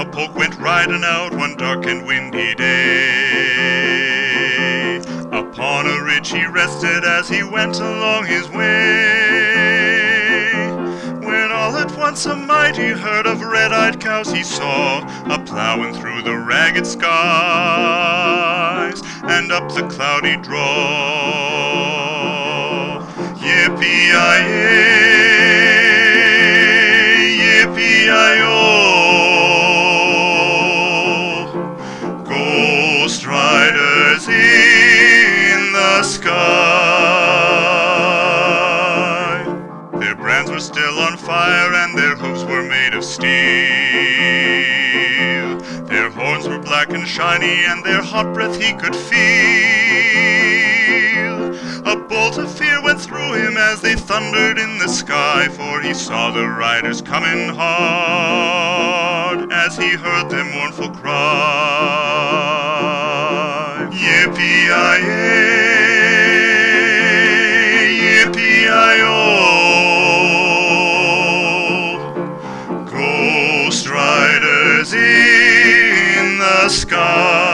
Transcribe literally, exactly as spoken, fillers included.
Slowpoke went riding out one dark and windy day. Upon a ridge he rested as he went along his way, when all at once a mighty herd of red-eyed cows he saw, a-plowing through the ragged skies and up the cloudy draw. Yippee-yi-yay, yippee-yi-oh, ghost riders in the sky. Their brands were still on fire and their hooves were made of steel. Their horns were black and shiny and their hot breath he could feel. A bolt of fear went through him as they thundered in the sky, for he saw the riders coming hard as he heard their mournful cry. Yippee-yi-yay, yippee-yi-oh, ghost riders in the sky.